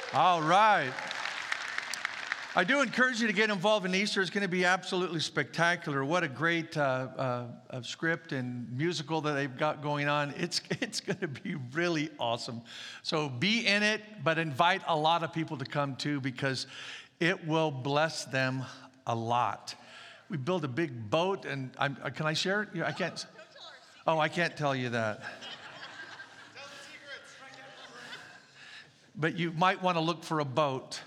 All right. I do encourage you to get involved in Easter. It's going to be absolutely spectacular. What a great script and musical that they've got going on. It's going to be really awesome. So be in it, but invite a lot of people to come too, because it will bless them a lot. We built a big boat, and can I share it? I can't. Oh, I can't tell you that. But you might want to look for a boat.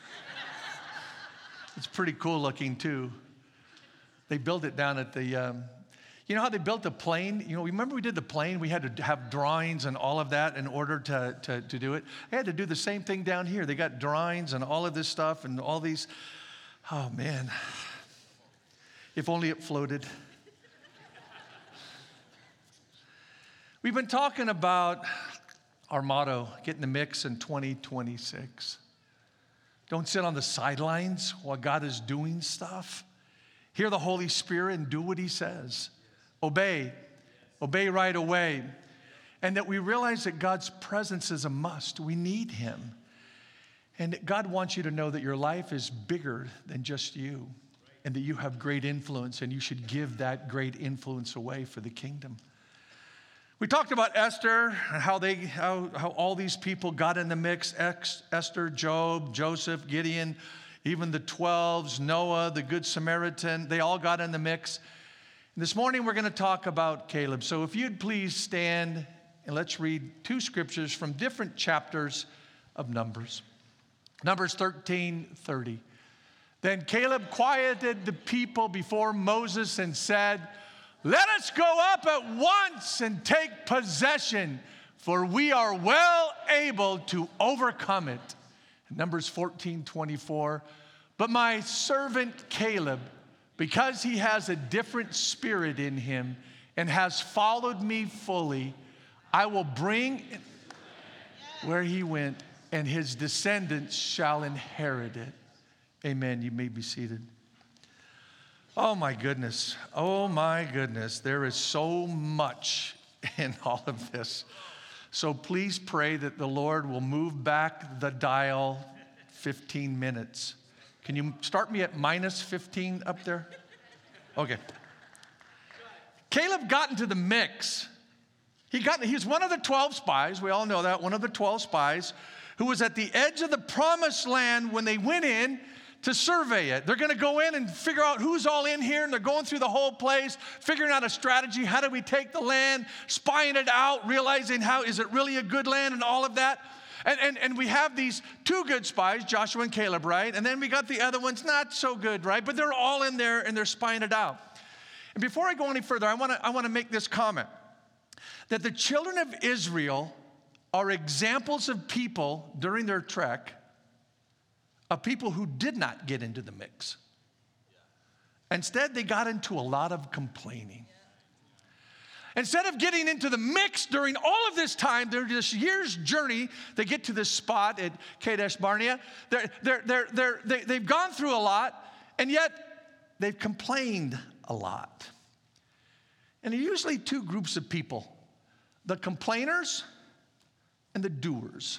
It's pretty cool looking too. They built it down at the, you know how they built the plane? You know, remember we did the plane? We had to have drawings and all of that in order to do it. They had to do the same thing down here. They got drawings and all of this stuff and all these, oh man. If only it floated. We've been talking about our motto, get in the mix in 2026. Don't sit on the sidelines while God is doing stuff. Hear the Holy Spirit and do what He says. Obey. Obey right away. And that we realize that God's presence is a must. We need Him. And God wants you to know that your life is bigger than just you. And that you have great influence, and you should give that great influence away for the kingdom. We talked about Esther and how all these people got in the mix. Esther, Job, Joseph, Gideon, even the 12s, Noah, the Good Samaritan, they all got in the mix. And this morning we're going to talk about Caleb. So if you'd please stand and let's read two scriptures from different chapters of Numbers. Numbers 13:30. Then Caleb quieted the people before Moses and said, "Let us go up at once and take possession, for we are well able to overcome it." Numbers 14:24. But my servant Caleb, because he has a different spirit in him and has followed me fully, I will bring where he went, and his descendants shall inherit it. Amen. You may be seated. Oh my goodness. Oh my goodness. There is so much in all of this. So please pray that the Lord will move back the dial 15 minutes. Can you start me at minus 15 up there? Okay. Caleb got into the mix. He's one of the 12 spies. We all know that. One of the 12 spies who was at the edge of the promised land when they went in to survey it. They're going to go in and figure out who's all in here, and they're going through the whole place, figuring out a strategy. How do we take the land, spying it out, realizing how is it really a good land and all of that. And we have these two good spies, Joshua and Caleb, right? And then we got the other ones not so good, right? But they're all in there and they're spying it out. And before I go any further, I want to make this comment, that the children of Israel are examples of people during their trek of people who did not get into the mix. Instead, they got into a lot of complaining. Instead of getting into the mix during all of this time, they're this year's journey, they get to this spot at Kadesh Barnea. They've gone through a lot, and yet they've complained a lot. And there are usually two groups of people, the complainers and the doers.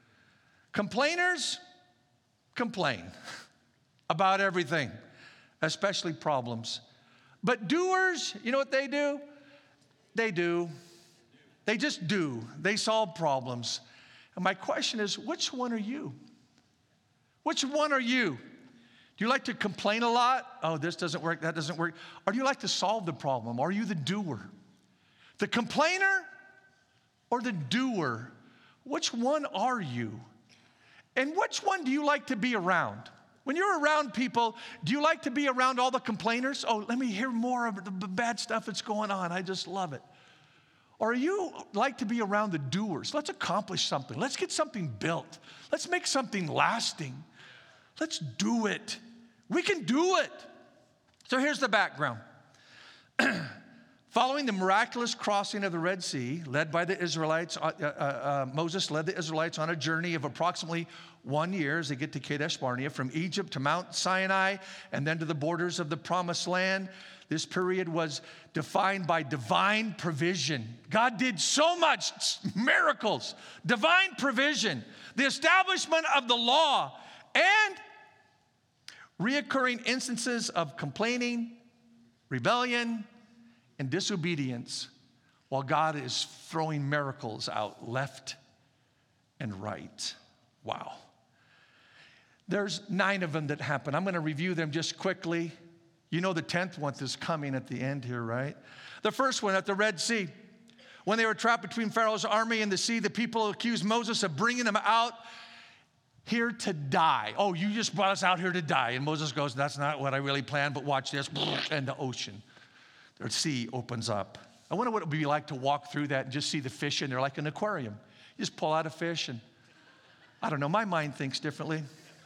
Complainers complain about everything, especially problems. But doers, you know what they do? They do. They just do. They solve problems. And my question is, which one are you? Which one are you? Do you like to complain a lot? Oh, this doesn't work, that doesn't work. Or do you like to solve the problem? Are you the doer? The complainer or the doer? Which one are you? And which one do you like to be around? When you're around people, do you like to be around all the complainers? Oh, let me hear more of the bad stuff that's going on. I just love it. Or you like to be around the doers? Let's accomplish something. Let's get something built. Let's make something lasting. Let's do it. We can do it. So here's the background. Following the miraculous crossing of the Red Sea, led by the Israelites, Moses led the Israelites on a journey of approximately 1 year as they get to Kadesh Barnea, from Egypt to Mount Sinai, and then to the borders of the Promised Land. This period was defined by divine provision. God did so much miracles, divine provision, the establishment of the law, and reoccurring instances of complaining, rebellion, and disobedience, while God is throwing miracles out left and right. Wow. There's 9 of them that happen. I'm going to review them just quickly. You know the 10th one is coming at the end here, right? The first one at the Red Sea. When they were trapped between Pharaoh's army and the sea, the people accused Moses of bringing them out here to die. Oh, you just brought us out here to die. And Moses goes, that's not what I really planned, but watch this. And the ocean, the sea opens up. I wonder what it would be like to walk through that and just see the fish in there like an aquarium. You just pull out a fish and, I don't know, my mind thinks differently.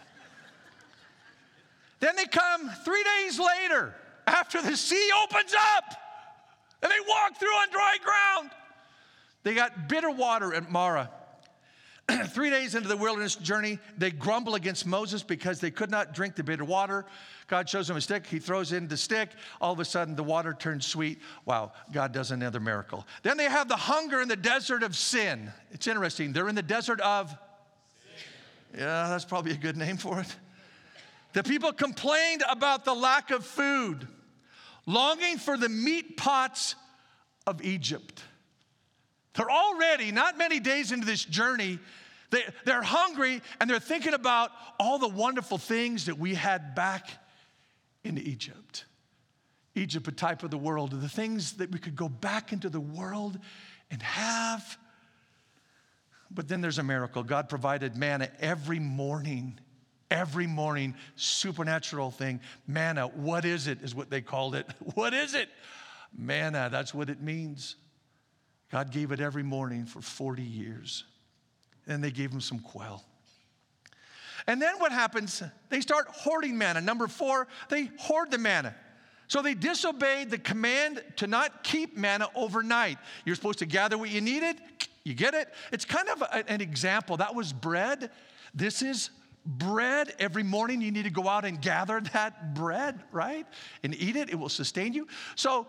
Then they come 3 days later after the sea opens up and they walk through on dry ground. They got bitter water at Marah. 3 days into the wilderness journey, they grumble against Moses because they could not drink the bitter water. God shows him a stick. He throws in the stick. All of a sudden, the water turns sweet. Wow, God does another miracle. Then they have the hunger in the desert of sin. It's interesting. They're in the desert of sin. Yeah, that's probably a good name for it. The people complained about the lack of food, longing for the meat pots of Egypt. They're already not many days into this journey. They're hungry and they're thinking about all the wonderful things that we had back in Egypt. Egypt, a type of the world, the things that we could go back into the world and have. But then there's a miracle. God provided manna every morning, supernatural thing. Manna, what is it, is what they called it. What is it? Manna, that's what it means. God gave it every morning for 40 years. And they gave him some quail. And then what happens? They start hoarding manna. Number 4, they hoard the manna. So they disobeyed the command to not keep manna overnight. You're supposed to gather what you needed. You get it? It's kind of an example. That was bread. This is bread. Every morning you need to go out and gather that bread, right? And eat it. It will sustain you. So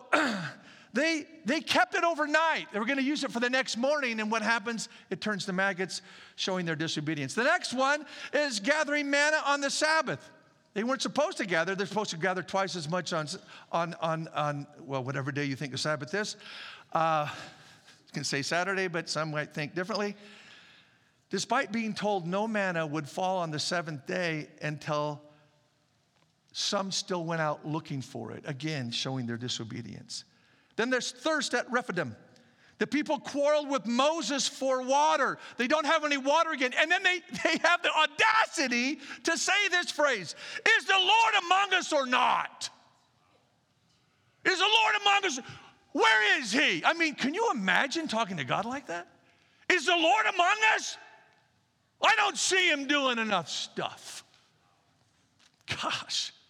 They kept it overnight. They were going to use it for the next morning, and what happens? It turns to maggots, showing their disobedience. The next one is gathering manna on the Sabbath. They weren't supposed to gather. They're supposed to gather twice as much on whatever day you think the Sabbath is. I was going to say Saturday, but some might think differently. Despite being told no manna would fall on the 7th day until some still went out looking for it, again, showing their disobedience. Then there's thirst at Rephidim. The people quarreled with Moses for water. They don't have any water again. And then they have the audacity to say this phrase, is the Lord among us or not? Is the Lord among us? Where is he? I mean, can you imagine talking to God like that? Is the Lord among us? I don't see him doing enough stuff. Gosh.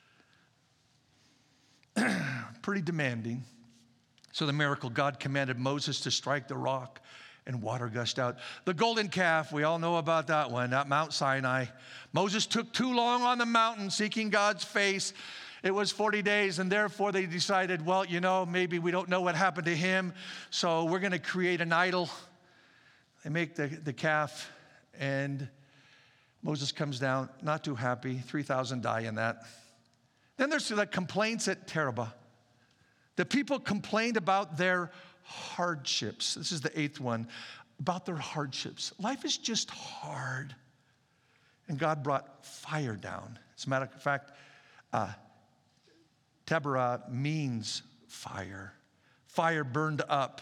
Pretty demanding. So the miracle, God commanded Moses to strike the rock and water gushed out. The golden calf, we all know about that one, at Mount Sinai. Moses took too long on the mountain seeking God's face. It was 40 days, and therefore they decided, well, maybe we don't know what happened to him, so we're going to create an idol. They make the calf, and Moses comes down, not too happy. 3,000 die in that. Then there's the complaints at Terabah. The people complained about their hardships. This is the 8th one, about their hardships. Life is just hard. And God brought fire down. As a matter of fact, Taberah means fire. Fire burned up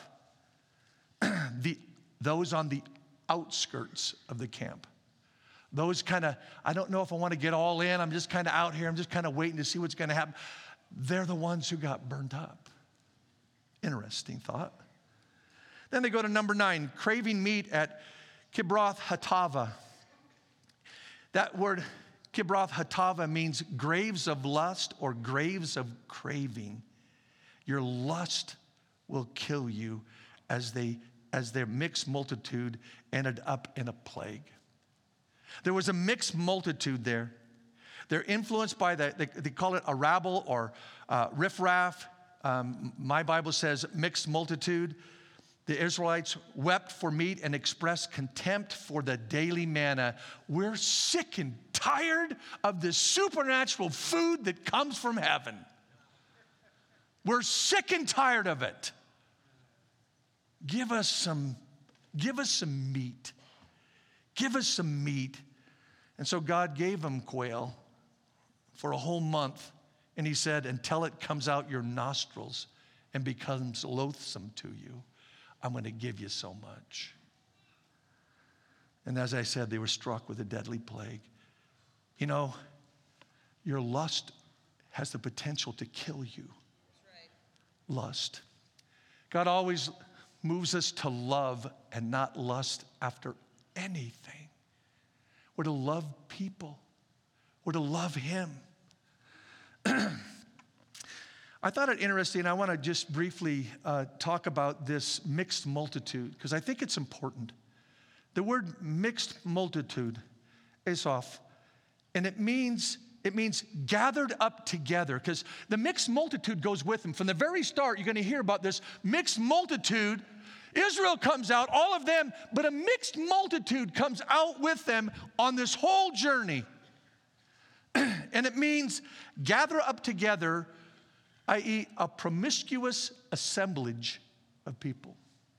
those on the outskirts of the camp. Those kind of, I don't know if I want to get all in. I'm just kind of out here. I'm just kind of waiting to see what's going to happen. They're the ones who got burned up. Interesting thought. Then they go to number 9, craving meat at Kibroth Hattaavah. That word Kibroth Hattaavah means graves of lust or graves of craving. Your lust will kill you, as their mixed multitude ended up in a plague. There was a mixed multitude there. They're influenced by they call it a rabble or riffraff. My Bible says mixed multitude. The Israelites wept for meat and expressed contempt for the daily manna. We're sick and tired of this supernatural food that comes from heaven. We're sick and tired of it. Give us some meat. Give us some meat. And so God gave them quail for a whole month. And he said, until it comes out your nostrils and becomes loathsome to you, I'm going to give you so much. And as I said, they were struck with a deadly plague. You know, your lust has the potential to kill you. That's right. Lust. God always moves us to love and not lust after anything. We're to love people. We're to love him. I thought it interesting. I want to just briefly talk about this mixed multitude because I think it's important. The word mixed multitude is off, and it means gathered up together, because the mixed multitude goes with them. From the very start, you're going to hear about this mixed multitude. Israel comes out, all of them, but a mixed multitude comes out with them on this whole journey. And it means gather up together, i.e., a promiscuous assemblage of people.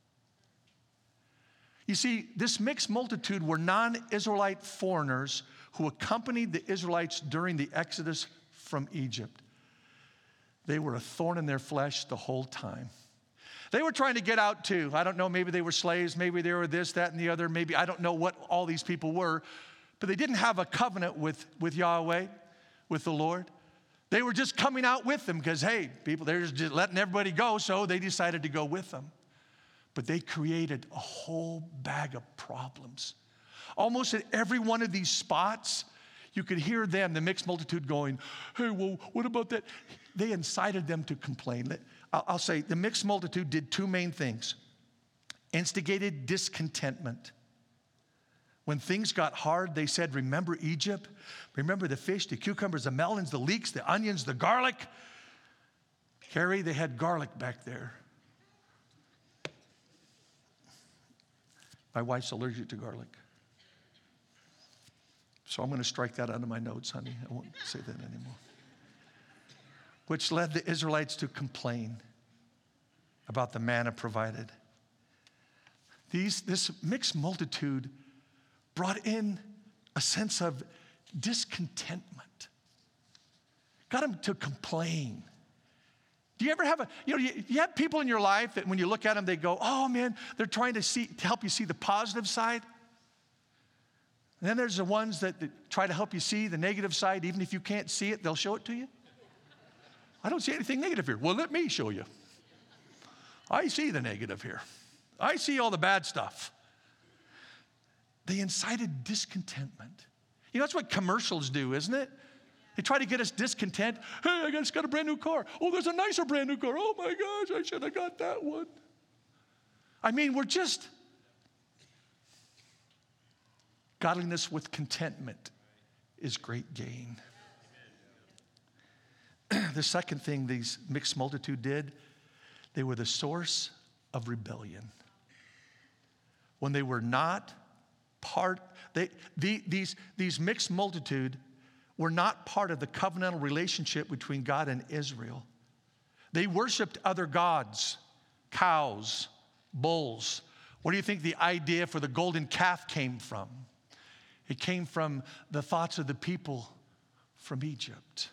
You see, this mixed multitude were non-Israelite foreigners who accompanied the Israelites during the Exodus from Egypt. They were a thorn in their flesh the whole time. They were trying to get out too. I don't know, maybe they were slaves, maybe they were this, that, and the other. Maybe, I don't know what all these people were. But they didn't have a covenant with Yahweh, with the Lord. They were just coming out with them because, hey, people, they're just letting everybody go, so they decided to go with them. But they created a whole bag of problems. Almost at every one of these spots, you could hear them, the mixed multitude, going, hey, well, what about that? They incited them to complain. I'll say the mixed multitude did two main things. Instigated discontentment. When things got hard, they said, remember Egypt? Remember the fish, the cucumbers, the melons, the leeks, the onions, the garlic? Carrie, they had garlic back there. My wife's allergic to garlic. So I'm going to strike that out of my notes, honey. I won't say that anymore. Which led the Israelites to complain about the manna provided. This mixed multitude brought in a sense of discontentment. Got them to complain. Do you ever have you have people in your life that when you look at them, they go, oh man, they're trying to help you see the positive side? And then there's the ones that try to help you see the negative side. Even if you can't see it, they'll show it to you. I don't see anything negative here. Well, let me show you. I see the negative here. I see all the bad stuff. They incited discontentment. You know, that's what commercials do, isn't it? They try to get us discontent. Hey, I just got a brand new car. Oh, there's a nicer brand new car. Oh my gosh, I should have got that one. I mean, we're just godliness with contentment is great gain. The second thing these mixed multitude did, they were the source of rebellion. When they were not part, these mixed multitude were not part of the covenantal relationship between God and Israel. They worshiped other gods, cows, bulls. Where do you think the idea for the golden calf came from? It came from the thoughts of the people from Egypt.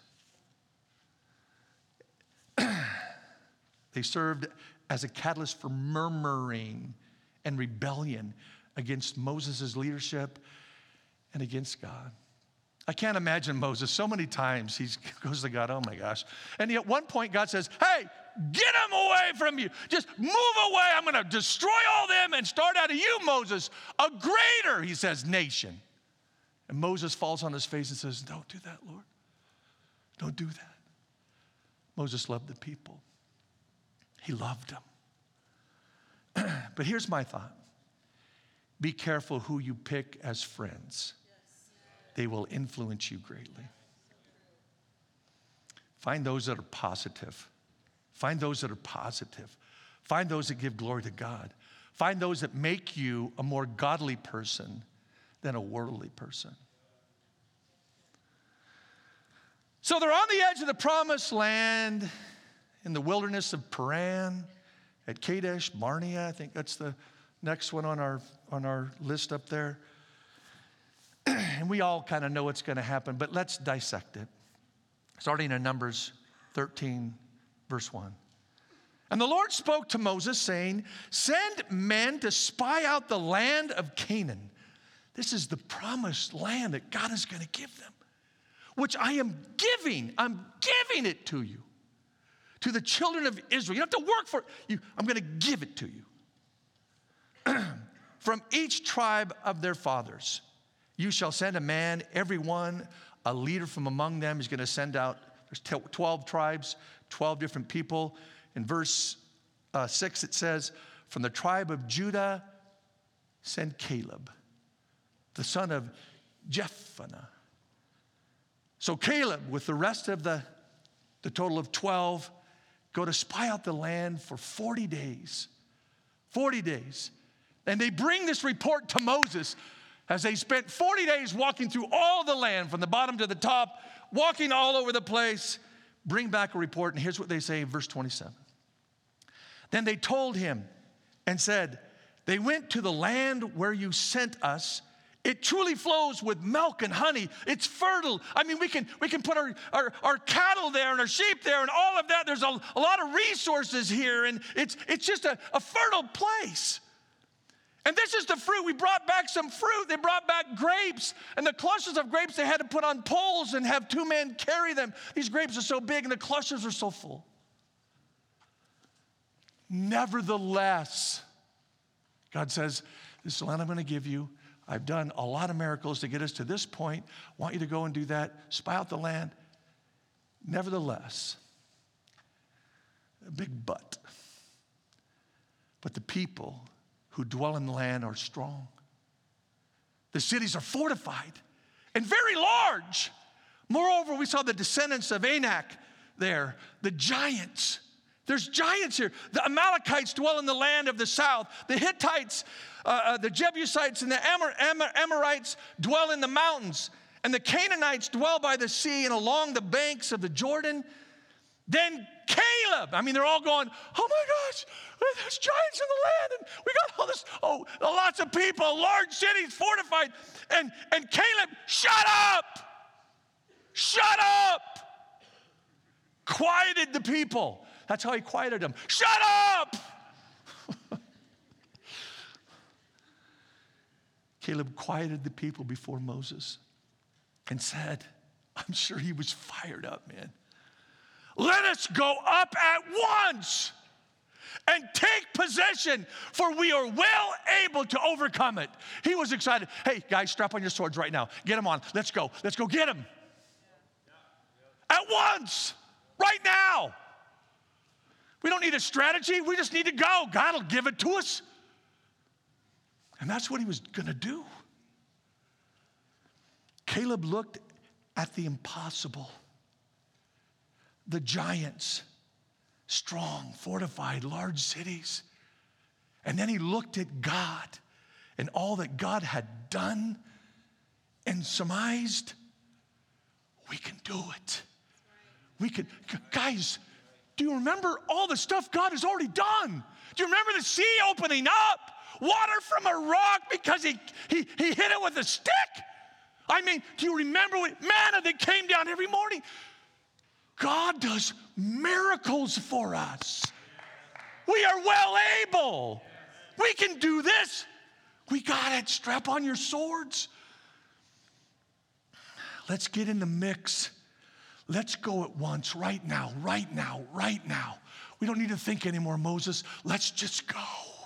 They served as a catalyst for murmuring and rebellion against Moses' leadership and against God. I can't imagine Moses. So many times he goes to God, oh my gosh. And at one point God says, hey, get them away from you. Just move away. I'm going to destroy all them and start out of you, Moses, a greater, he says, nation. And Moses falls on his face and says, don't do that, Lord. Don't do that. Moses loved the people. He loved them. But here's my thought. Be careful who you pick as friends. They will influence you greatly. Find those that are positive. Find those that are positive. Find those that give glory to God. Find those that make you a more godly person than a worldly person. So they're on the edge of the promised land in the wilderness of Paran at Kadesh Barnea. I think that's the next one on our list up there. And we all kind of know what's going to happen, but let's dissect it. Starting in Numbers 13, verse 1. And the Lord spoke to Moses, saying, send men to spy out the land of Canaan. This is the promised land that God is going to give them, which I am giving. I'm giving it to you, to the children of Israel. You don't have to work for it. I'm going to give it to you. From each tribe of their fathers, you shall send a man, every one, a leader from among them. He's going to send out, there's 12 tribes, 12 different people. In verse 6, it says, from the tribe of Judah, send Caleb, the son of Jephunneh. So Caleb, with the rest of the total of 12, go to spy out the land for 40 days. 40 days. And they bring this report to Moses as they spent 40 days walking through all the land from the bottom to the top, walking all over the place. Bring back a report, and here's what they say in verse 27. Then they told him and said, they went to the land where you sent us. It truly flows with milk and honey. It's fertile. I mean, we can put our cattle there and our sheep there and all of that. There's a lot of resources here, and it's just a fertile place. And this is the fruit. We brought back some fruit. They brought back grapes. And the clusters of grapes they had to put on poles and have 2 men carry them. These grapes are so big and the clusters are so full. Nevertheless, God says, this is the land I'm going to give you. I've done a lot of miracles to get us to this point. I want you to go and do that. Spy out the land. Nevertheless, a big but. But the people who dwell in the land are strong. The cities are fortified and very large. Moreover, we saw the descendants of Anak there, the giants. There's giants here. The Amalekites dwell in the land of the south. The Hittites, the Jebusites, and the Amorites dwell in the mountains. And the Canaanites dwell by the sea and along the banks of the Jordan. Then Caleb, they're all going, oh my gosh, there's giants in the land, and we got all this, lots of people, large cities, fortified. And Caleb, shut up, quieted the people. That's how he quieted them. Shut up! Caleb quieted the people before Moses and said, I'm sure he was fired up, man. Let us go up at once and take possession, for we are well able to overcome it. He was excited. Hey, guys, strap on your swords right now. Get them on. Let's go. Let's go get them. At once. Right now. We don't need a strategy. We just need to go. God will give it to us. And that's what he was going to do. Caleb looked at the impossible. The giants, strong, fortified, large cities. And then he looked at God and all that God had done and surmised, we can do it. We could, guys, do you remember all the stuff God has already done? Do you remember the sea opening up? Water from a rock because he hit it with a stick? Do you remember what manna that came down every morning? God does miracles for us. We are well able. We can do this. We got it. Strap on your swords. Let's get in the mix. Let's go at once, right now, right now, right now. We don't need to think anymore, Moses. Let's just go.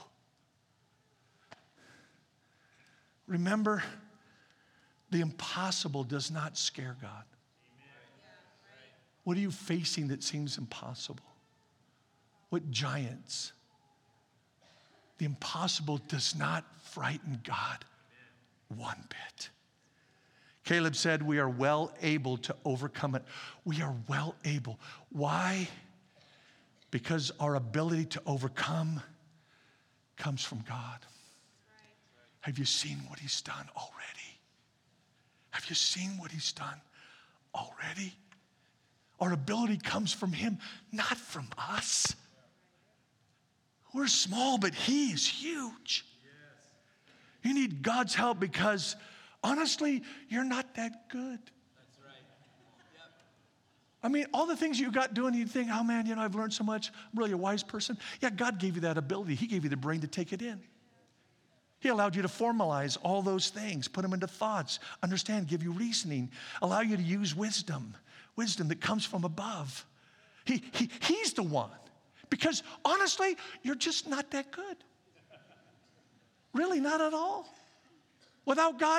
Remember, the impossible does not scare God. What are you facing that seems impossible? with giants. The impossible does not frighten God one bit. Caleb said, we are well able to overcome it. We are well able. Why? Because our ability to overcome comes from God. Have you seen what he's done already? Have you seen what he's done already? Our ability comes from him, not from us. We're small, but he is huge. You need God's help because, honestly, you're not that good. That's right. Yep. I mean, all the things you got doing, you think, oh man, I've learned so much. I'm really a wise person. Yeah, God gave you that ability. He gave you the brain to take it in. He allowed you to formalize all those things, put them into thoughts, understand, give you reasoning, allow you to use wisdom that comes from above. He's the one. Because honestly, you're just not that good. Really, not at all. Without God,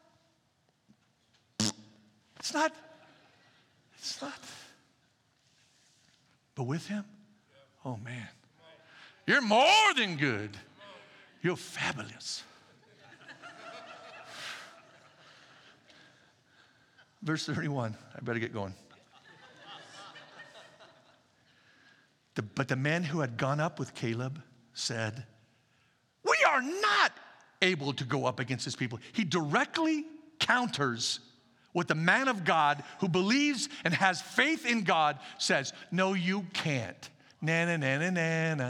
it's not. But with him, oh man, you're more than good. You're fabulous. Verse 31, I better get going. But the men who had gone up with Caleb said, we are not able to go up against this people. He directly counters what the man of God who believes and has faith in God says. No, you can't. Na, na, na, na, na, na.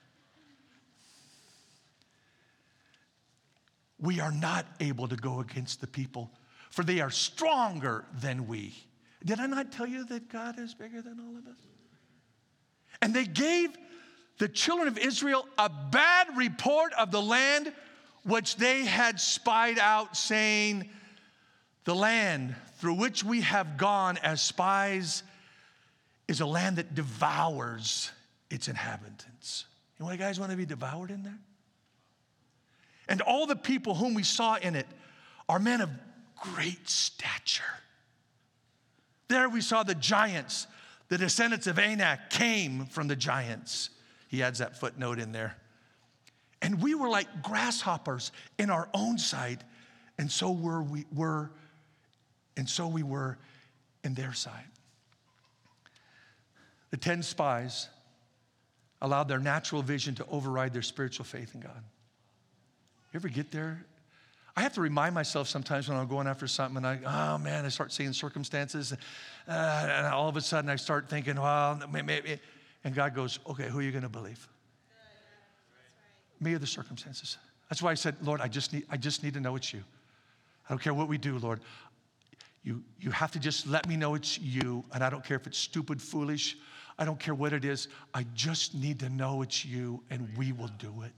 We are not able to go against the people, for they are stronger than we. Did I not tell you that God is bigger than all of us? And they gave the children of Israel a bad report of the land which they had spied out, saying, the land through which we have gone as spies is a land that devours its inhabitants. You guys want to be devoured in there? And all the people whom we saw in it are men of great stature. There we saw the giants. The descendants of Anak came from the giants. He adds that footnote in there. And we were like grasshoppers in our own sight, and so we were in their sight. The 10 spies allowed their natural vision to override their spiritual faith in God. You ever get there? I have to remind myself sometimes when I'm going after something and I start seeing circumstances and all of a sudden I start thinking, well, maybe, and God goes, okay, who are you going to believe? Me or the circumstances? That's why I said, Lord, I just need to know it's you. I don't care what we do, Lord. You have to just let me know it's you, and I don't care if it's stupid, foolish. I don't care what it is. I just need to know it's you, and we will do it.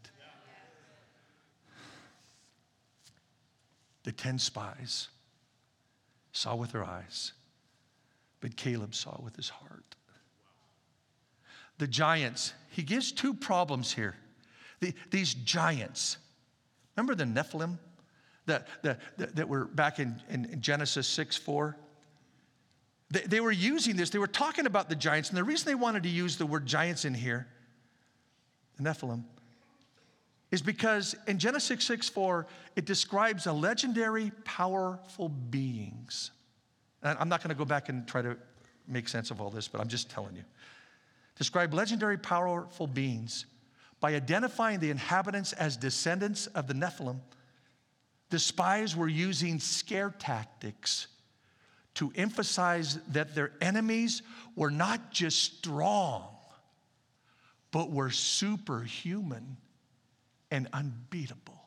The 10 spies saw with their eyes, but Caleb saw with his heart. The giants, he gives 2 problems here. These giants, remember the Nephilim that were back in Genesis 6:4? They were using this, they were talking about the giants, and the reason they wanted to use the word giants in here, the Nephilim, is because in Genesis 6:4, it describes a legendary, powerful beings. And I'm not going to go back and try to make sense of all this, but I'm just telling you. Describe legendary, powerful beings. By identifying the inhabitants as descendants of the Nephilim, the spies were using scare tactics to emphasize that their enemies were not just strong, but were superhuman and unbeatable.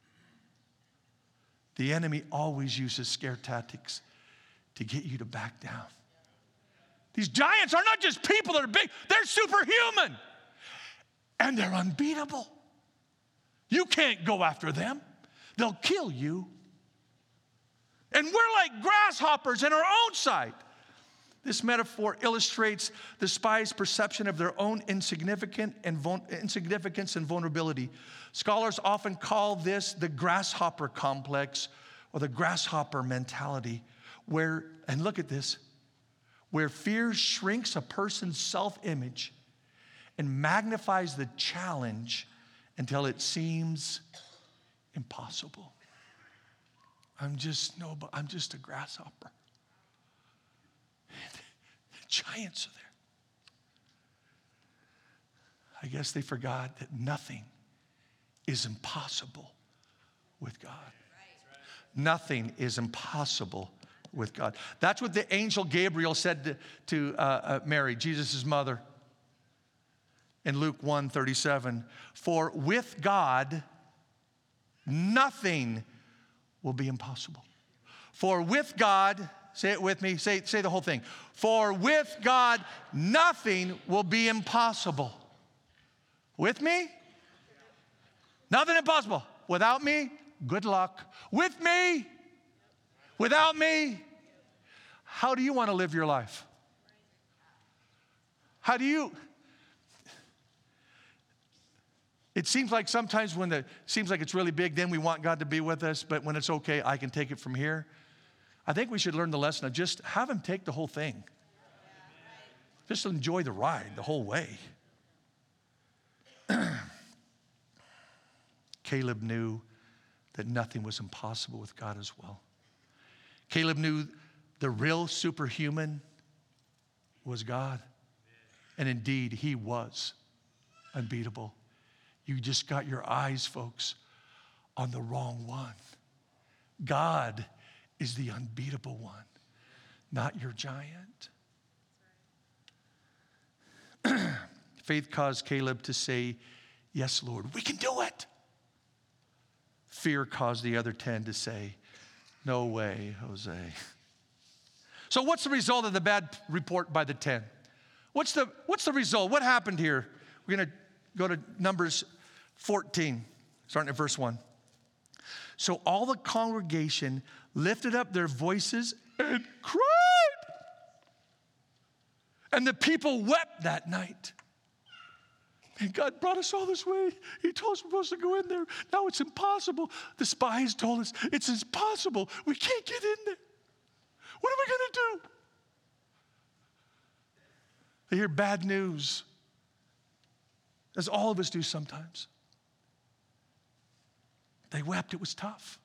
The enemy always uses scare tactics to get you to back down. These giants are not just people that are big, they're superhuman. And they're unbeatable. You can't go after them. They'll kill you. And we're like grasshoppers in our own sight. This metaphor illustrates the spies' perception of their own insignificance and vulnerability. Scholars often call this the grasshopper complex or the grasshopper mentality, where, and look at this, where fear shrinks a person's self-image and magnifies the challenge until it seems impossible. I'm just a grasshopper. The giants are there. I guess they forgot that nothing is impossible with God. Nothing is impossible with God. That's what the angel Gabriel said to Mary, Jesus' mother, in Luke 1:37. For with God, nothing will be impossible. For with God, say it with me, say the whole thing. For with God, nothing will be impossible. With me? Nothing impossible. Without me? Good luck. With me? Without me? How do you want to live your life? How do you? It seems like sometimes when it seems like it's really big, then we want God to be with us, but when it's okay, I can take it from here. I think we should learn the lesson of just have him take the whole thing. Just enjoy the ride the whole way. Caleb knew that nothing was impossible with God as well. Caleb knew the real superhuman was God. And indeed, he was unbeatable. You just got your eyes, folks, on the wrong one. God is the unbeatable one, not your giant. Faith caused Caleb to say, yes, Lord, we can do it. Fear caused the other 10 to say, no way, Jose. So what's the result of the bad report by the 10? What's the result? What happened here? We're going to go to Numbers 14, starting at verse 1. So all the congregation lifted up their voices and cried. And the people wept that night. And God brought us all this way. He told us we're supposed to go in there. Now it's impossible. The spies told us it's impossible. We can't get in there. What are we going to do? They hear bad news, as all of us do sometimes. They wept. It was tough.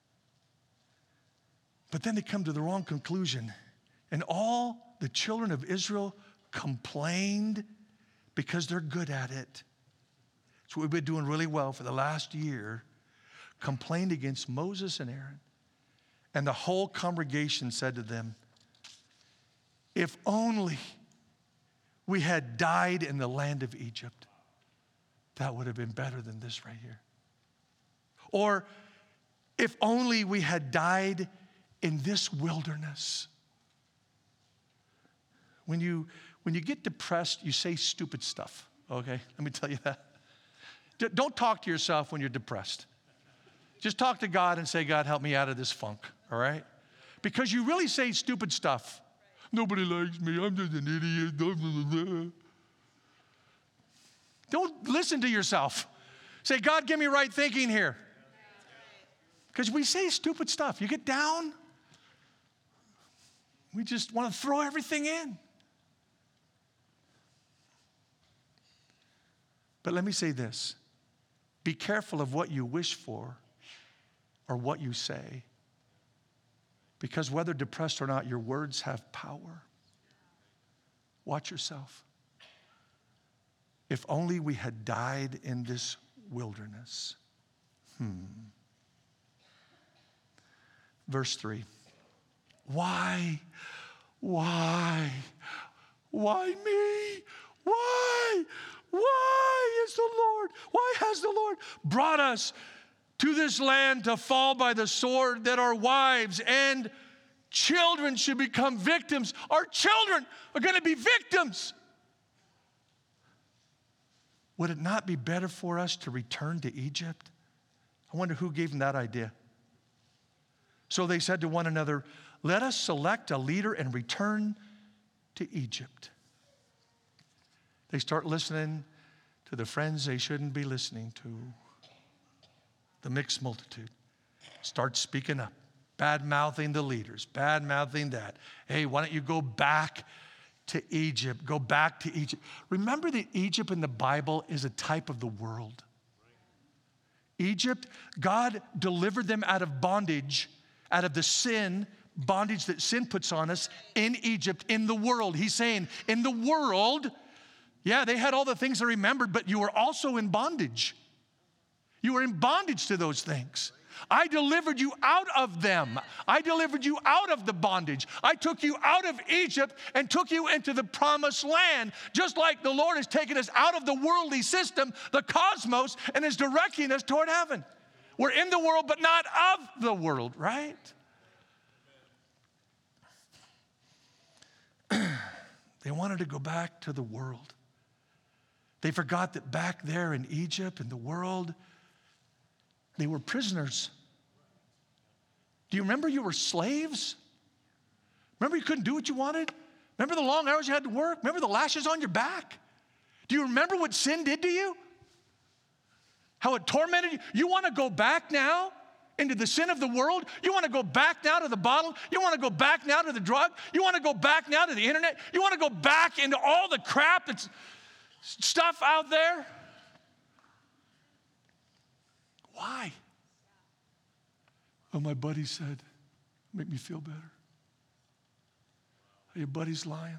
But then they come to the wrong conclusion. And all the children of Israel complained because they're good at it. It's what we've been doing really well for the last year. Complained against Moses and Aaron. And the whole congregation said to them, if only we had died in the land of Egypt, that would have been better than this right here. Or if only we had died in this wilderness. When you get depressed, you say stupid stuff, okay? Let me tell you that. Don't talk to yourself when you're depressed. Just talk to God and say, God, help me out of this funk, all right? Because you really say stupid stuff. Nobody likes me. I'm just an idiot. Don't listen to yourself. Say, God, give me right thinking here. Because we say stupid stuff. You get down, we just want to throw everything in. But let me say this. Be careful of what you wish for or what you say. Because whether depressed or not, your words have power. Watch yourself. If only we had died in this wilderness. Verse 3. Why me? Why has the Lord brought us to this land to fall by the sword, that our wives and children should become victims? Our children are going to be victims. Would it not be better for us to return to Egypt? I wonder who gave them that idea. So they said to one another, let us select a leader and return to Egypt. They start listening to the friends they shouldn't be listening to. The mixed multitude starts speaking up, bad-mouthing the leaders, bad-mouthing that. Hey, why don't you go back to Egypt. Go back to Egypt. Remember that Egypt in the Bible is a type of the world. Egypt, God delivered them out of bondage, out of the bondage that sin puts on us in Egypt, in the world. He's saying, in the world, yeah, they had all the things they remembered, but you were also in bondage. You were in bondage to those things. I delivered you out of them. I delivered you out of the bondage. I took you out of Egypt and took you into the promised land, just like the Lord has taken us out of the worldly system, the cosmos, and is directing us toward heaven. We're in the world, but not of the world, right? They wanted to go back to the world. They forgot that back there in Egypt, in the world, they were prisoners. Do you remember you were slaves? Remember you couldn't do what you wanted? Remember the long hours you had to work? Remember the lashes on your back? Do you remember what sin did to you? How it tormented you? You want to go back now into the sin of the world? You want to go back now to the bottle? You want to go back now to the drug? You want to go back now to the internet? You want to go back into all the crap that's stuff out there? Why? Oh, my buddy said, make me feel better. Your buddy's lying.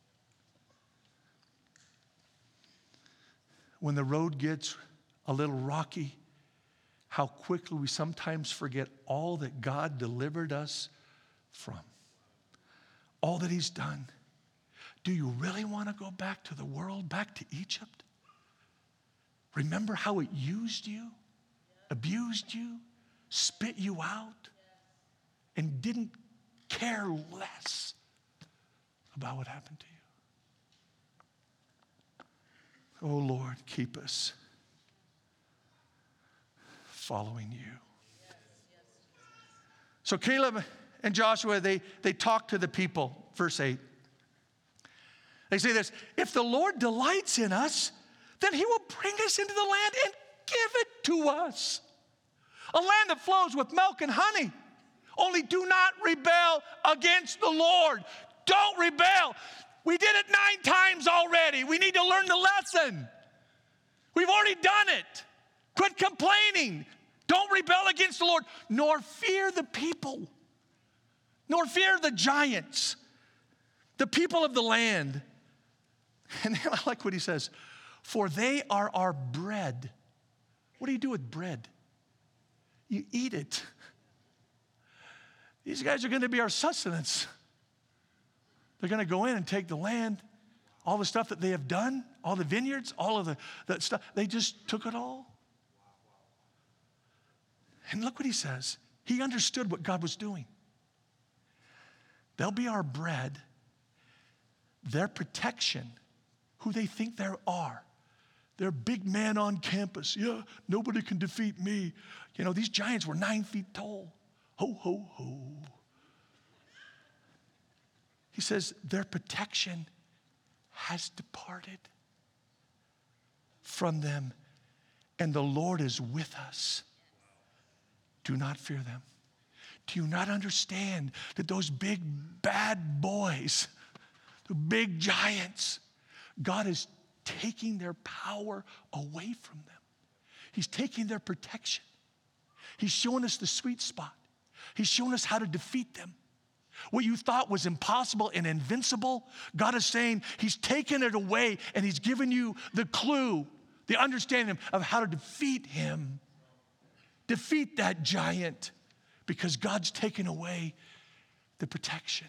When the road gets a little rocky, how quickly we sometimes forget all that God delivered us from. All that He's done. Do you really want to go back to the world, back to Egypt? Remember how it used you? Abused you, spit you out, and didn't care less about what happened to you. Oh Lord, keep us following you. So Caleb and Joshua, they talk to the people, verse 8. They say this, if the Lord delights in us, then He will bring us into the land and give it to us. A land that flows with milk and honey. Only do not rebel against the Lord. Don't rebel. We did it 9 times already. We need to learn the lesson. We've already done it. Quit complaining. Don't rebel against the Lord, nor fear the people, nor fear the giants, the people of the land. And I like what he says, for they are our bread. What do you do with bread? You eat it. These guys are going to be our sustenance. They're going to go in and take the land, all the stuff that they have done, all the vineyards, all of the stuff. They just took it all. And look what he says. He understood what God was doing. They'll be our bread, their protection, who they think they are. They're big man on campus. Yeah, nobody can defeat me. You know, these giants were 9 feet tall. Ho, ho, ho. He says, their protection has departed from them, and the Lord is with us. Do not fear them. Do you not understand that those big bad boys, the big giants, God is taking their power away from them. He's taking their protection. He's showing us the sweet spot. He's showing us how to defeat them. What you thought was impossible and invincible, God is saying He's taken it away and He's given you the clue, the understanding of how to defeat him. Defeat that giant because God's taken away the protection.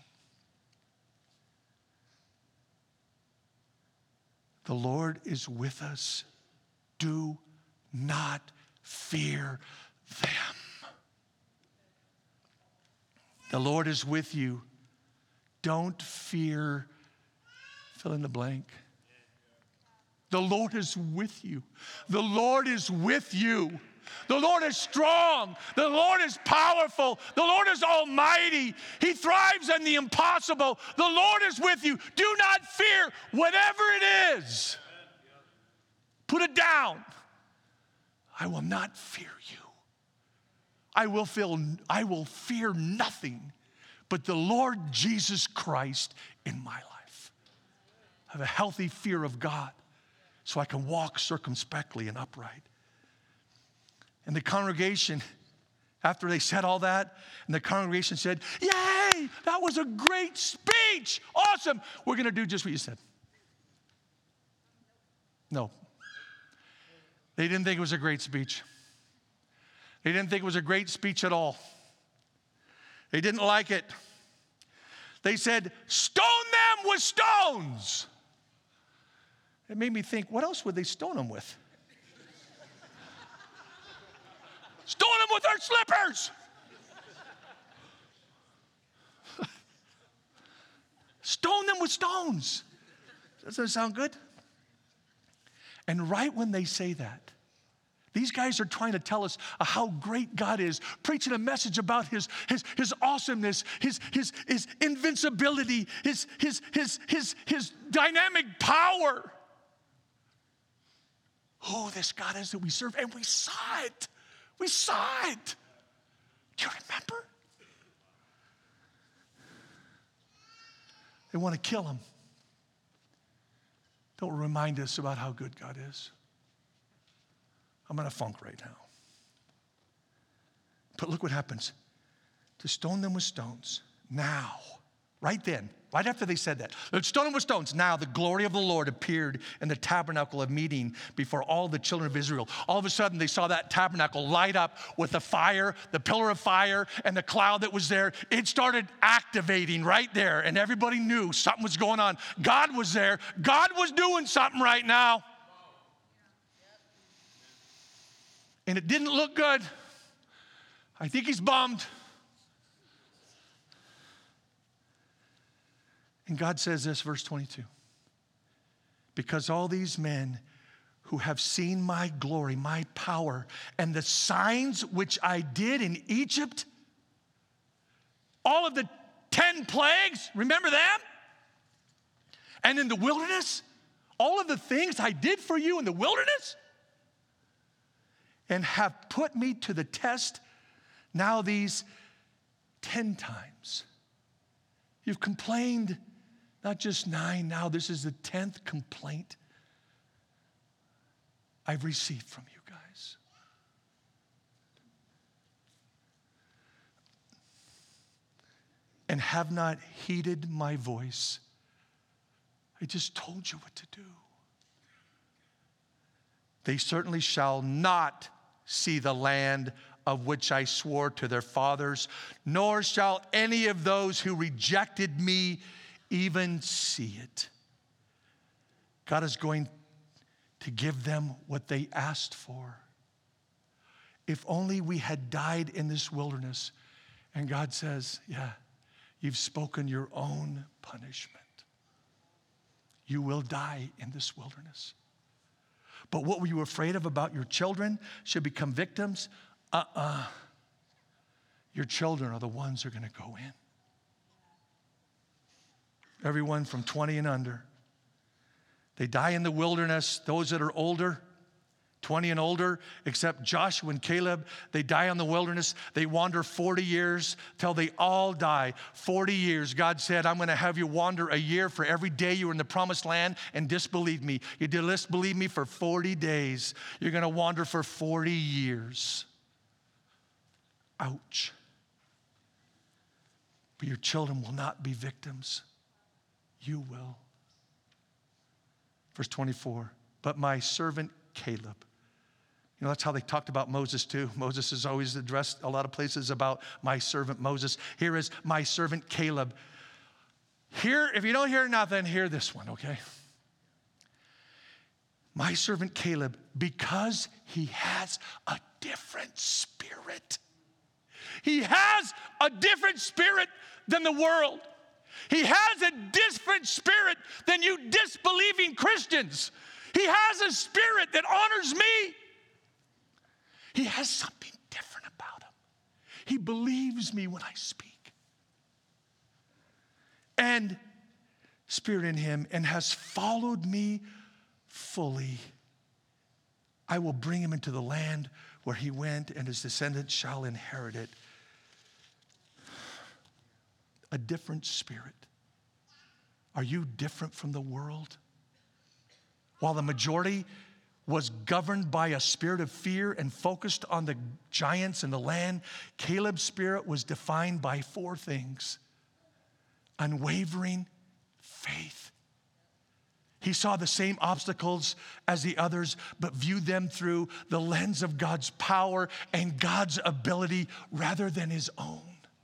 The Lord is with us. Do not fear them. The Lord is with you. Don't fear, fill in the blank. The Lord is with you. The Lord is with you. The Lord is strong. The Lord is powerful. The Lord is almighty. He thrives in the impossible. The Lord is with you. Do not fear whatever it is. Put it down. I will not fear you. I will fear nothing but the Lord Jesus Christ in my life. have a healthy fear of God so I can walk circumspectly and upright. And the congregation, after they said all that, and the congregation said, yay, that was a great speech. Awesome. We're going to do just what you said. No. They didn't think it was a great speech. They didn't think it was a great speech at all. They didn't like it. They said, stone them with stones. It made me think, what else would they stone them with? Stone them with their slippers. Stone them with stones. Doesn't that sound good? And right when they say that, these guys are trying to tell us how great God is, preaching a message about his awesomeness, his invincibility, his dynamic power. Who this God is that we serve, and we saw it. We saw it. Do you remember? They want to kill him. Don't remind us about how good God is. I'm in a funk right now. But look what happens. To stone them with stones. Now, right then, right after they said that, let's stone them with stones. Now the glory of the Lord appeared in the tabernacle of meeting before all the children of Israel. All of a sudden, they saw that tabernacle light up with the fire, the pillar of fire, and the cloud that was there. It started activating right there, and everybody knew something was going on. God was there. God was doing something right now. And it didn't look good. I think he's bummed. And God says this, verse 22. Because all these men who have seen my glory, my power, and the signs which I did in Egypt, all of the 10 plagues, remember them? And in the wilderness, all of the things I did for you in the wilderness, and have put me to the test now these 10 times. You've complained not just 9, now this is the 10th complaint I've received from you guys. And have not heeded my voice. I just told you what to do. They certainly shall not see the land of which I swore to their fathers, nor shall any of those who rejected me even see it. God is going to give them what they asked for. If only we had died in this wilderness. And God says, yeah, you've spoken your own punishment. You will die in this wilderness. But what were you afraid of about your children should become victims? Your children are the ones who are going to go in. Everyone from 20 and under. They die in the wilderness. Those that are older, 20 and older, except Joshua and Caleb, they die in the wilderness. They wander 40 years till they all die. 40 years. God said, I'm going to have you wander a year for every day you were in the promised land and disbelieve me. You disbelieve me for 40 days. You're going to wander for 40 years. Ouch. But your children will not be victims. You will. Verse 24, but my servant Caleb. You know, that's how they talked about Moses too. Moses is always addressed a lot of places about my servant Moses. Here is my servant Caleb. Here, if you don't hear nothing, hear this one, okay? My servant Caleb, because he has a different spirit. He has a different spirit than the world. He has a different spirit than you disbelieving Christians. He has a spirit that honors me. He has something different about him. He believes me when I speak. And spirit in him, and has followed me fully. I will bring him into the land where he went, and his descendants shall inherit it. A different spirit. Are you different from the world? while the majority was governed by a spirit of fear and focused on the giants in the land, Caleb's spirit was defined by 4 things: unwavering faith. He saw the same obstacles as the others, but viewed them through the lens of God's power and God's ability rather than his own.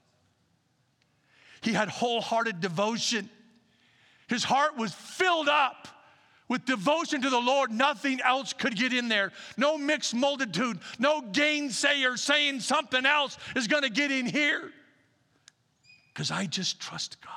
He had wholehearted devotion. His heart was filled up with devotion to the Lord. Nothing else could get in there. No mixed multitude, no gainsayer saying something else is going to get in here. Because I just trust God.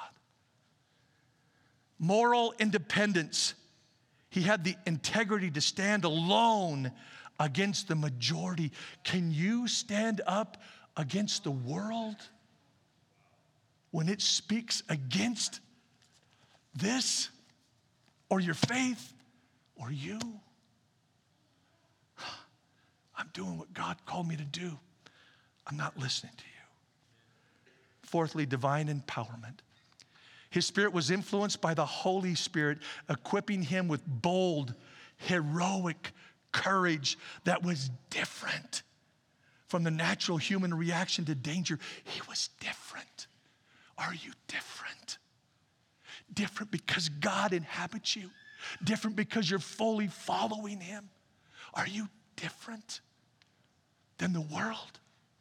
Moral independence. He had the integrity to stand alone against the majority. Can you stand up against the world when it speaks against this, or your faith, or you? I'm doing what God called me to do. I'm not listening to you. Fourthly, divine empowerment. His spirit was influenced by the Holy Spirit, equipping him with bold, heroic courage that was different from the natural human reaction to danger. He was different. Are you different? Different because God inhabits you. Different because you're fully following him. Are you different than the world?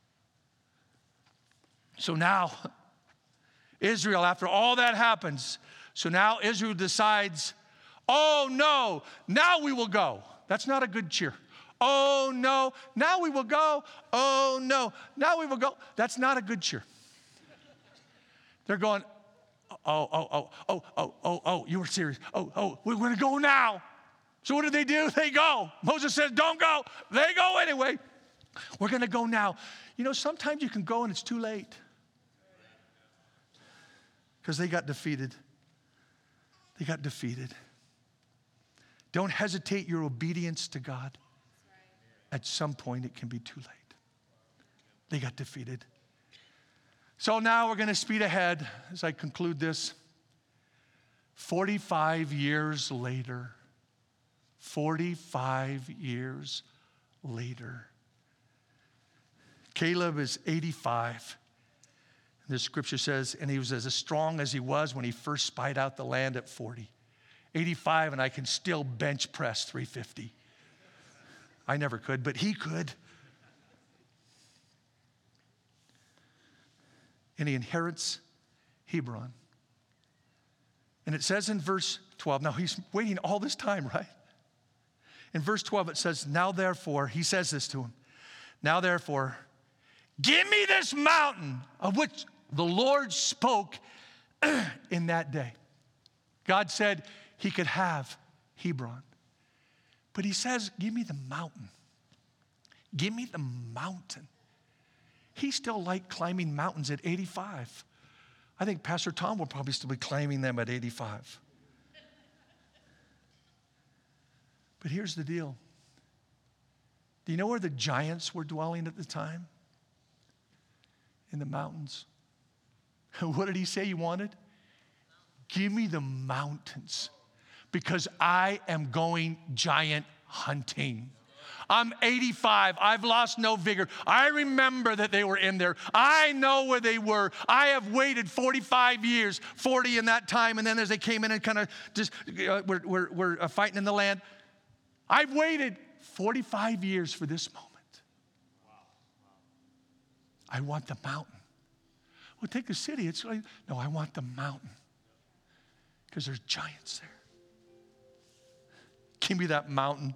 So now, Israel, after all that happens, so now Israel decides, oh no, now we will go. That's not a good cheer. Oh no, now we will go. Oh no, now we will go. That's not a good cheer. They're going, oh, you were serious. We're going to go now. So what do? They go. Moses says, don't go. They go anyway. We're going to go now. You know, sometimes you can go and it's too late. Because they got defeated. They got defeated. Don't hesitate your obedience to God. At some point, it can be too late. They got defeated. So now we're going to speed ahead as I conclude this. 45 years later, 45 years later, Caleb is 85. The scripture says, and he was as strong as he was when he first spied out the land at 40. 85, and I can still bench press 350. I never could, but he could. And he inherits Hebron. And it says in verse 12, now he's waiting all this time, right? In verse 12 it says, now therefore, he says this to him, now therefore, give me this mountain of which the Lord spoke in that day. God said he could have Hebron. But he says, give me the mountain. Give me the mountain. He still liked climbing mountains at 85. I think Pastor Tom will probably still be climbing them at 85. But here's the deal. Do you know where the giants were dwelling at the time? In the mountains. What did he say he wanted? Give me the mountains, because I am going giant hunting. I'm 85. I've lost no vigor. I remember that they were in there. I know where they were. I have waited 45 years, 40 in that time, and then as they came in and kind of just we're fighting in the land. I've waited 45 years for this moment. I want the mountain. Well, take the city. It's like, no, I want the mountain. Because there's giants there. Give me that mountain.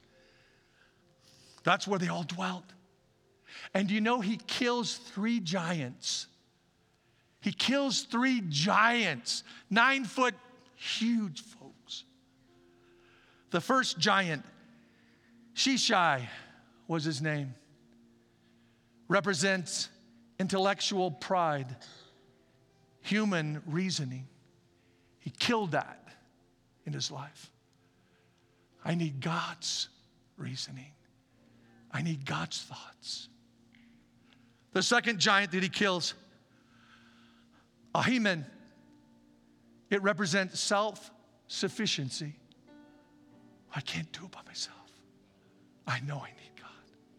That's where they all dwelt. And you know, he kills 3 giants. He kills 3 giants, 9-foot, huge folks. The first giant, Shishai was his name, represents intellectual pride, human reasoning. He killed that in his life. I need God's reasoning. I need God's thoughts. The second giant that he kills, Ahiman, it represents self-sufficiency. I can't do it by myself. I know I need God.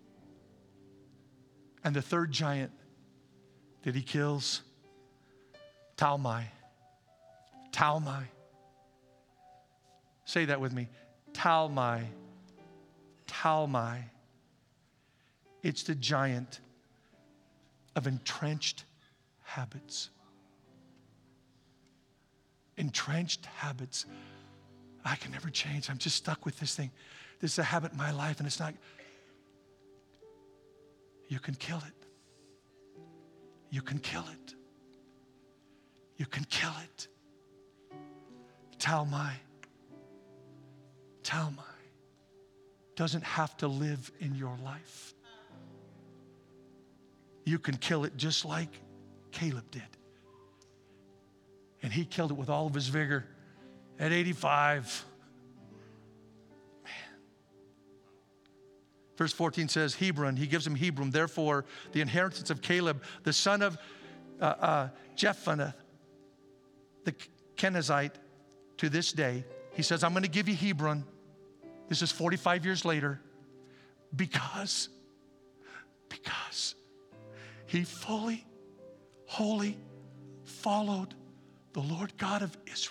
And the third giant that he kills, Talmai. Talmai. Say that with me. Talmai. Talmai. It's the giant of entrenched habits. Entrenched habits. I can never change. I'm just stuck with this thing. This is a habit in my life, and it's not. You can kill it. You can kill it. You can kill it. Talmai. Talmai doesn't have to live in your life. You can kill it just like Caleb did. And he killed it with all of his vigor at 85. Man. Verse 14 says, Hebron, he gives him Hebron. Therefore, the inheritance of Caleb, the son of Jephunneh, the Kenizzite, to this day. He says, I'm going to give you Hebron. This is 45 years later. Because he fully, wholly followed the Lord God of Israel.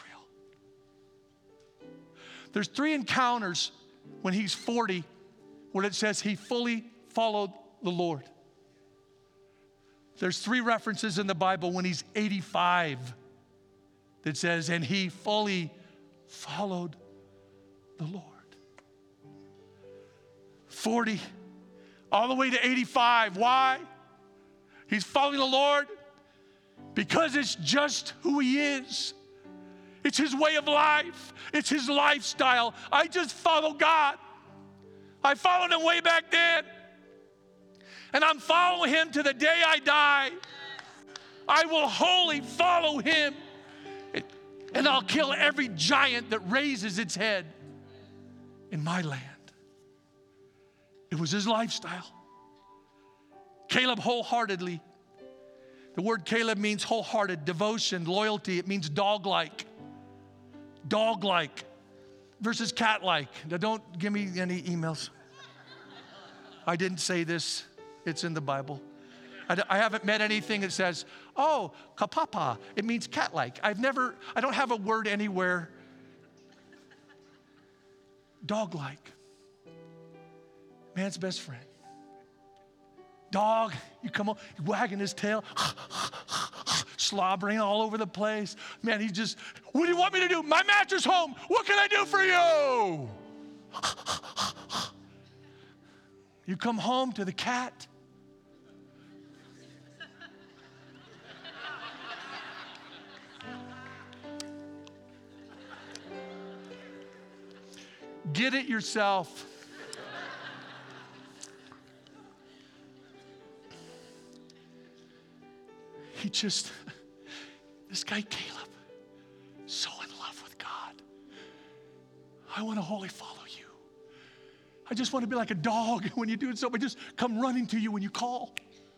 There's 3 encounters when he's 40 where it says he fully followed the Lord. There's 3 references in the Bible when he's 85 that says, and he fully followed the Lord. 40, all the way to 85. Why? He's following the Lord because it's just who he is. It's his way of life. It's his lifestyle. I just follow God. I followed him way back then. And I'm following him to the day I die. I will wholly follow him. And I'll kill every giant that raises its head in my land. It was his lifestyle. Caleb wholeheartedly. The word Caleb means wholehearted, devotion, loyalty. It means dog-like. Dog-like versus cat-like. Now don't give me any emails. I didn't say this. It's in the Bible. I haven't met anything that says, oh, kapapa. It means cat-like. I don't have a word anywhere. Dog-like. Man's best friend. Dog, you come on, wagging his tail, slobbering all over the place. Man, he just, what do you want me to do? My master's home. What can I do for you? You come home to the cat. Get it yourself. This guy Caleb, so in love with God. I want to wholly follow you. I just want to be like a dog when you're doing something. I just come running to you when you call.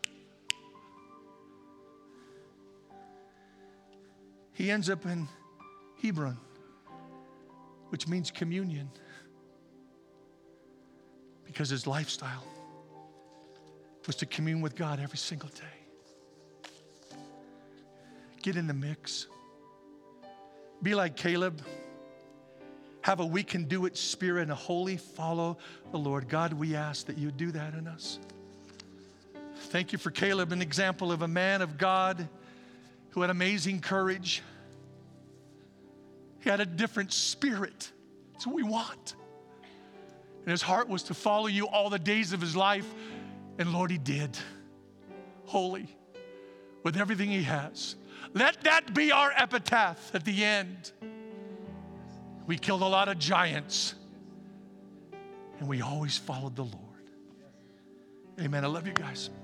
He ends up in Hebron, which means communion, because his lifestyle was to commune with God every single day. Get in the mix. Be like Caleb. Have a we can do it spirit and a wholly follow the Lord. God, we ask that you do that in us. Thank you for Caleb, an example of a man of God who had amazing courage. He had a different spirit. That's what we want. And his heart was to follow you all the days of his life. And Lord, he did. Holy, with everything he has. Let that be our epitaph at the end. We killed a lot of giants, and we always followed the Lord. Amen. I love you guys.